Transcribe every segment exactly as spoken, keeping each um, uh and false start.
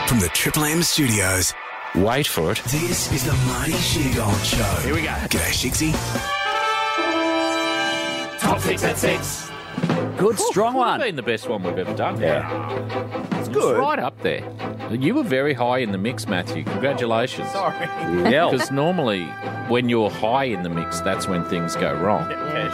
from the Triple M studios. Wait for it. This is the Marty Sheargold Show. Here we go. G'day, Shigsy. Top six at six. Good, strong Could have one. been the best one we've ever done. Yeah. It's good. Right up there. You were very high in the mix, Matthew. Congratulations. Sorry. Yeah. Because normally, when you're high in the mix, that's when things go wrong.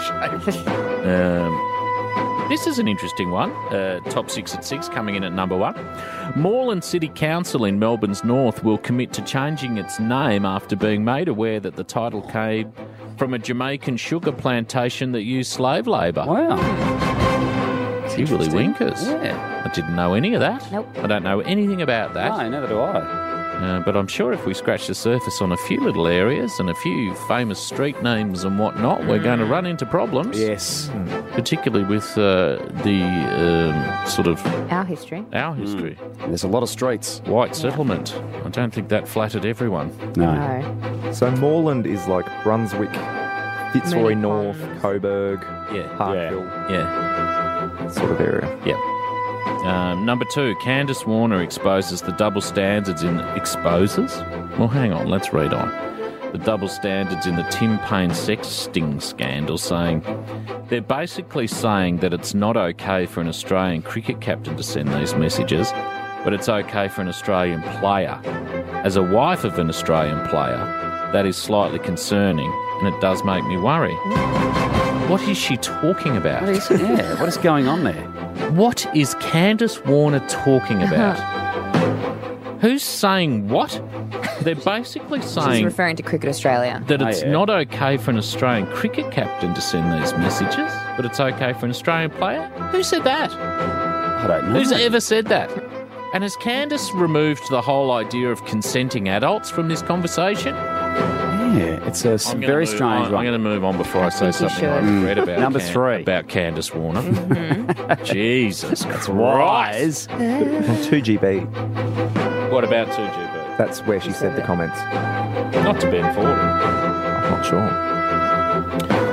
Um, this is an interesting one. Uh, top six at six, coming in at number one. Moreland City Council in Melbourne's north will commit to changing its name after being made aware that the title came from a Jamaican sugar plantation that used slave labour. Wow. You really winkers. Yeah. I didn't know any of that. Nope. I don't know anything about that. No, neither do I. Uh, but I'm sure if we scratch the surface on a few little areas and a few famous street names and whatnot, we're going to run into problems. Yes. Particularly with uh, the um, sort of Our history. our history. And there's a lot of streets. White settlement. I don't think that flattered everyone. No. No. So Moreland is like Brunswick, Fitzroy Many North, ponds. Coburg, Yeah. Parkville, Yeah. that sort of area. Yeah. Um, number two, Candace Warner exposes the double standards in... Exposes? Well, hang on, let's read on. The double standards in the Tim Payne sexting scandal, saying... They're basically saying that it's not okay for an Australian cricket captain to send these messages, but it's okay for an Australian player. As a wife of an Australian player, that is slightly concerning, and it does make me worry. What is she talking about? What is, yeah, what is going on there? What is Candace Warner talking about? Who's saying what? They're basically She's saying referring to Cricket Australia. that Oh, it's yeah. not okay for an Australian cricket captain to send these messages, but it's okay for an Australian player? Who said that? I don't know. Who's ever said that? And has Candace removed the whole idea of consenting adults from this conversation? Yeah, it's a s- I'm gonna very move strange on. one. I'm going to move on before I, say think you something I should. regret about Number Can- three. about Candace Warner. Jesus Christ. Wise. And two G B, What about two G B? that's where she said the comments. Not to Ben Ford. I'm not sure.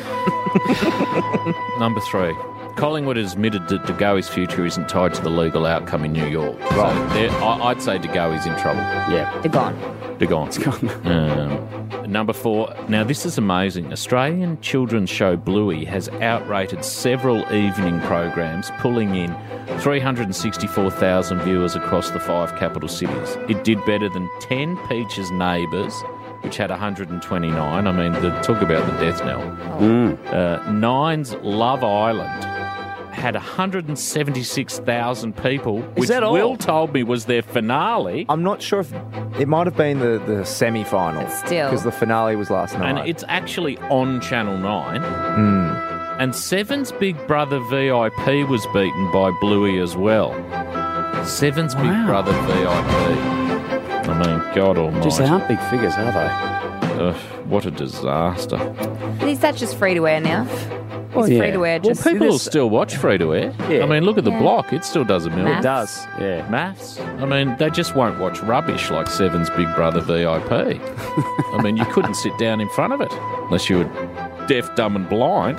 Number three. Collingwood has admitted that De Goey's future isn't tied to the legal outcome in New York. So there- I- I'd say De Goey's in trouble. Yeah. They're gone. De Gaulle. um, number four. Now, this is amazing. Australian children's show Bluey has outrated several evening programs, pulling in three hundred sixty-four thousand viewers across the five capital cities. It did better than ten Peaches Neighbours, which had one hundred twenty-nine. I mean, the, talk about the death knell. Uh, Nine's Love Island had one hundred seventy-six thousand people, which that all? Will told me was their finale. I'm not sure if it might have been the, the semi-final. But still. Because the finale was last night. And it's actually on Channel nine. Mm. And Seven's Big Brother V I P was beaten by Bluey as well. Seven's Big Wow. Brother V I P. I mean, God almighty. Geez, they aren't big figures, are they? Ugh, what a disaster. But is that just free to wear now? Well, Is yeah. free to wear Well, just people will this- still watch free to air. Yeah. I mean, look at the Yeah. block. It still does a million. It Maths. does, yeah. Maths. I mean, they just won't watch rubbish like Seven's Big Brother V I P. I mean, you couldn't sit down in front of it unless you were deaf, dumb and blind.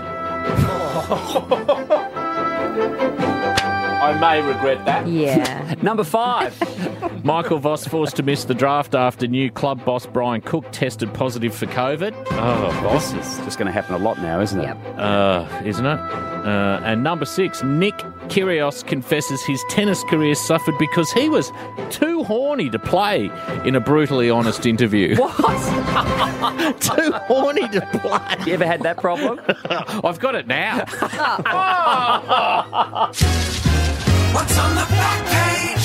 I may regret that. Yeah. Number five. Michael Voss forced to miss the draft after new club boss Brian Cook tested positive for COVID. Oh, Voss. This is just going to happen a lot now, isn't it? Yep. Uh, isn't it? Uh, and number six, Nick Kyrgios confesses his tennis career suffered because he was too horny to play in a brutally honest interview. What? Too horny to play. You ever had that problem? I've got it now. What's on the back page?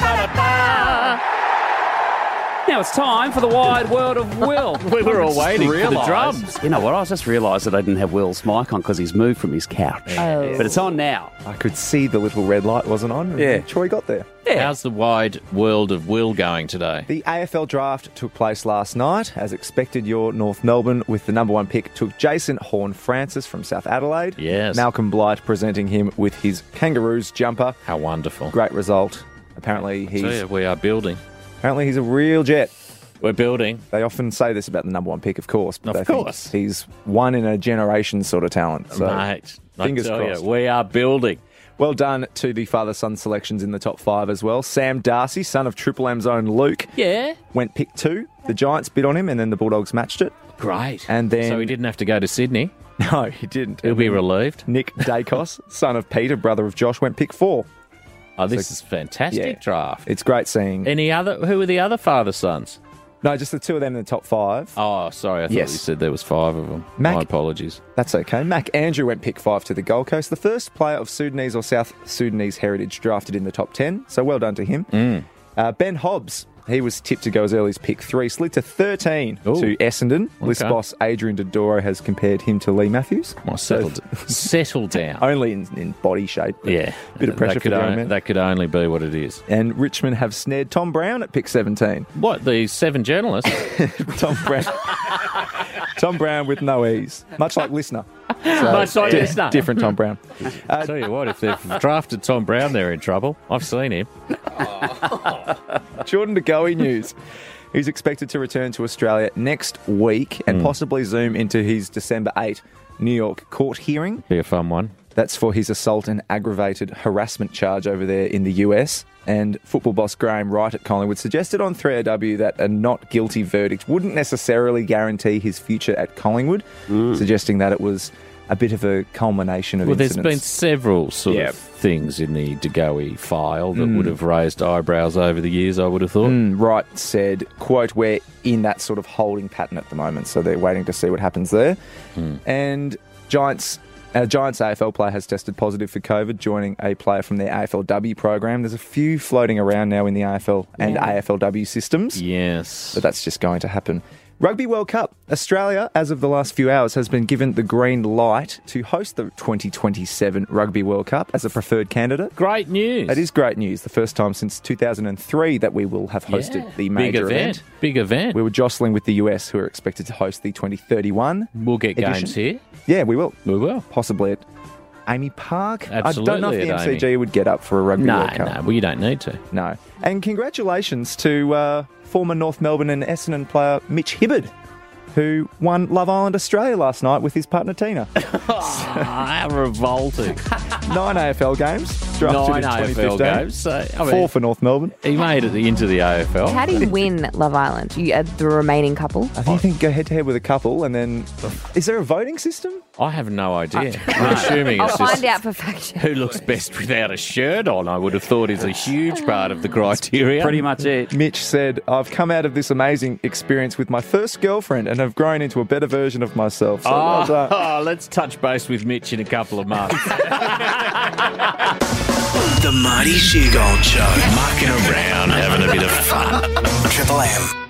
Now it's time for the wide world of Will. We were all waiting for the Realise- drums. You know what? I just realised that I didn't have Will's mic on because he's moved from his couch. Oh. But it's on now. I could see the little red light wasn't on. Yeah. Troy got there. How's the wide world of Will going today? The A F L draft took place last night. As expected, your North Melbourne, with the number one pick, took Jason Horne-Francis from South Adelaide. Yes. Malcolm Blight presenting him with his Kangaroos jumper. How wonderful. Great result. Apparently, So, he's yeah, we are building. apparently he's a real jet. We're building. They often say this about the number one pick, of course. But Of they think course. he's one in a generation sort of talent. So Mate, I fingers tell crossed. you, we are building. Well done to the father-son selections in the top five as well. Sam Darcy, son of Triple M's own Luke, Yeah. went pick two. The Giants bid on him and then the Bulldogs matched it. Great. And then- So he didn't have to go to Sydney. No, he didn't. He'll And be then relieved. Nick Dacos, son of Peter, brother of Josh, went pick four. Oh, this is fantastic Yeah. draft. It's great seeing... Any other? Who are the other father-sons? No, just the two of them in the top five. Oh, sorry. I thought Yes. you said there was five of them. Mac- My apologies. That's okay. Mac Andrew went pick five to the Gold Coast, the first player of Sudanese or South Sudanese heritage drafted in the top ten, so well done to him. Mm. Uh, Ben Hobbs, he was tipped to go as early as pick three, slid to thirteen Ooh. to Essendon. List Okay. boss Adrian Dodoro has compared him to Lee Matthews. Well, settle, d- settle down. Only in, in body shape. but Yeah. Bit of pressure that for could, the young on- man. that could only be what it is. And Richmond have snared Tom Brown at pick seventeen. What, the seven journalists? Tom Brown. Tom Brown with no ease. Much like Listener. So, Much like di- Listener. Different Tom Brown. I tell you what, if they've drafted Tom Brown, they're in trouble. I've seen him. Jordan De Goey news. He's expected to return to Australia next week and Hmm. possibly zoom into his December eighth New York court hearing. Be a fun one. That's for his assault and aggravated harassment charge over there in the U S. And football boss Graham Wright at Collingwood suggested on three A W that a not guilty verdict wouldn't necessarily guarantee his future at Collingwood, suggesting that it was a bit of a culmination of Well, there's been incidents. several sort Yeah. of things in the De Goey file that would have raised eyebrows over the years, I would have thought. Mm, Wright said, quote, we're in that sort of holding pattern at the moment, so they're waiting to see what happens there. And Giants... A Giants A F L player has tested positive for COVID, joining a player from their A F L W program. There's a few floating around now in the A F L and A F L W systems, Yes. but that's just going to happen. Rugby World Cup. Australia, as of the last few hours, has been given the green light to host the twenty twenty-seven Rugby World Cup as a preferred candidate. Great news. It is great news. The first time since two thousand three that we will have hosted Yeah. the major Big event. Big event. We were jostling with the U S, who are expected to host the twenty thirty-one. We'll get edition. games here. Yeah, we will. We will. Possibly at Amy Park. I don't know Absolutely if the at M C G would get up for a Rugby No, World Cup. no, well, you don't need to. No. And congratulations to uh, former North Melbourne and Essendon player Mitch Hibbard, who won Love Island Australia last night with his partner Tina. Ah, revolting. Nine A F L games. Drafted Nine in A F L twenty fifteen. games. So, I mean, Four for North Melbourne. he made it into the A F L. How do you win Love Island? You uh, the remaining couple? I think you think go head to head with a couple, and then is there a voting system? I have no idea. I'm assuming I'll it's just find out for fact. who looks best without a shirt on, I would have thought is a huge part of the criteria. Pretty much it. Mitch said, "I've come out of this amazing experience with my first girlfriend and have grown into a better version of myself." So well Oh, done. oh, let's touch base with Mitch in a couple of months. The Marty Sheargold Show. Mucking around, having a bit of fun. Triple M.